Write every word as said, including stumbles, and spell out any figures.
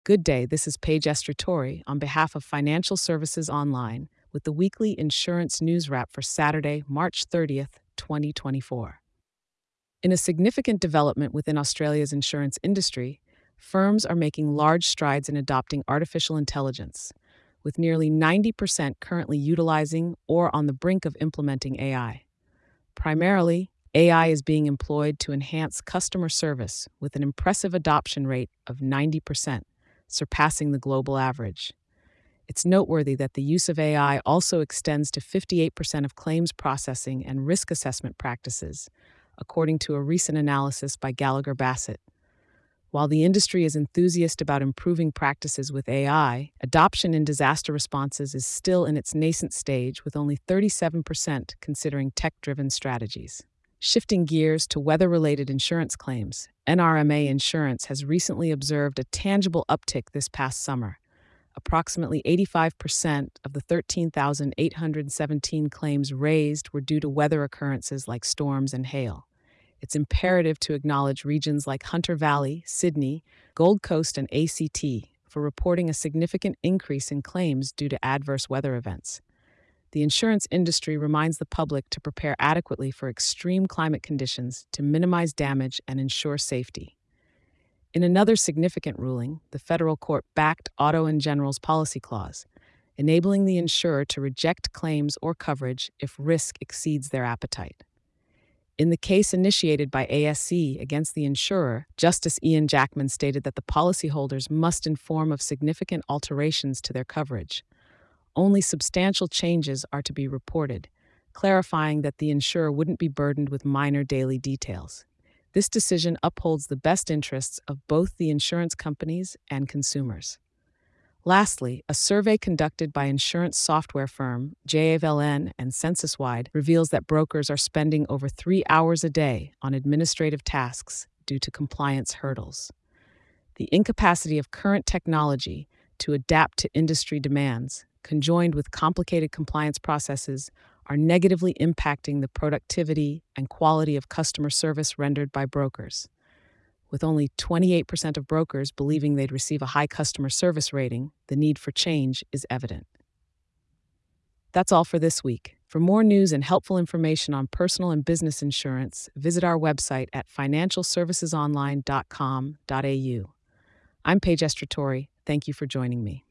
Good day, this is Paige Estratori on behalf of Financial Services Online with the weekly insurance news wrap for Saturday, March thirtieth, twenty twenty-four. In a significant development within Australia's insurance industry, firms are making large strides in adopting artificial intelligence, with nearly ninety percent currently utilizing or on the brink of implementing A I. Primarily, A I is being employed to enhance customer service with an impressive adoption rate of ninety percent, surpassing the global average. It's noteworthy that the use of A I also extends to fifty-eight percent of claims processing and risk assessment practices, according to a recent analysis by Gallagher Bassett. While the industry is enthusiastic about improving practices with A I, adoption in disaster responses is still in its nascent stage, with only thirty-seven percent considering tech-driven strategies. Shifting gears to weather-related insurance claims, N R M A Insurance has recently observed a tangible uptick this past summer. Approximately eighty-five percent of the thirteen thousand eight hundred seventeen claims raised were due to weather occurrences like storms and hail. It's imperative to acknowledge regions like Hunter Valley, Sydney, Gold Coast, and A C T for reporting a significant increase in claims due to adverse weather events. The insurance industry reminds the public to prepare adequately for extreme climate conditions to minimize damage and ensure safety. In another significant ruling, the federal court backed Auto and General's policy clause, enabling the insurer to reject claims or coverage if risk exceeds their appetite. In the case initiated by A S C against the insurer, Justice Ian Jackman stated that the policyholders must inform of significant alterations to their coverage. Only substantial changes are to be reported, clarifying that the insurer wouldn't be burdened with minor daily details. This decision upholds the best interests of both the insurance companies and consumers. Lastly, a survey conducted by insurance software firm J A V L N and Censuswide reveals that brokers are spending over three hours a day on administrative tasks due to compliance hurdles. The incapacity of current technology to adapt to industry demands, conjoined with complicated compliance processes, are negatively impacting the productivity and quality of customer service rendered by brokers. With only twenty-eight percent of brokers believing they'd receive a high customer service rating, the need for change is evident. That's all for this week. For more news and helpful information on personal and business insurance, visit our website at financial services online dot com dot a u. I'm Paige Estratori. Thank you for joining me.